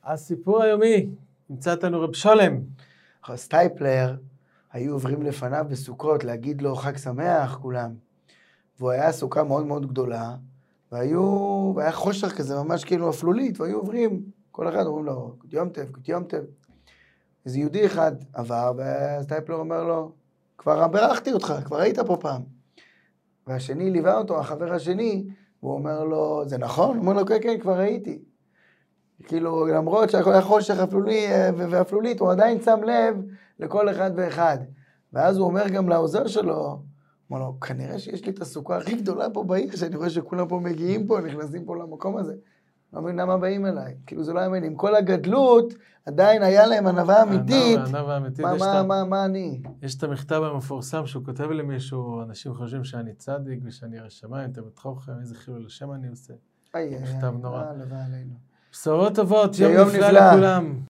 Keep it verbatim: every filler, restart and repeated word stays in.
הסיפור היומי, נמצא אותנו רב שולם. סטייפלר, היו עוברים לפניו בסוכות להגיד לו חג שמח כולם. והוא היה סוכה מאוד מאוד גדולה, והיו, והיה חושך כזה ממש כאילו אפלולית, והיו עוברים, כל אחד אומרים לו, כות יום טב, כות יום טב. איזה יהודי אחד עבר, והסטייפלר אומר לו, כבר ברכתי אותך, כבר היית פה פעם. והשני ליווה אותו, החבר השני, והוא אומר לו, זה נכון? הוא אומר לו, כן, כן, כבר הייתי. כאילו, למרות שהכל היה חושך אפלולי ואפלולית, הוא עדיין שם לב לכל אחד ואחד. ואז הוא אומר גם לעוזר שלו, הוא אומר לו, כנראה שיש לי את הסוכה הכי גדולה פה בעיר, שאני רואה שכולם פה מגיעים פה, נכנסים פה למקום הזה. לא מבין למה באים אליי. כאילו, זה לא יאמן. עם כל הגדלות, עדיין היה להם ענווה אמיתית. ענווה אמיתית. מה, מה, מה, מה אני? יש את המכתב המפורסם שהוא כותב למישהו, אנשים חושבים שאני צדיק ושאני ירא שמיים, תלמיד חכם, איזה חילול השם אני עושה. איי, מכתב נורא. הלוואי עלינו. בשורות טובות, יום יום נפלא נפלא. לכולם.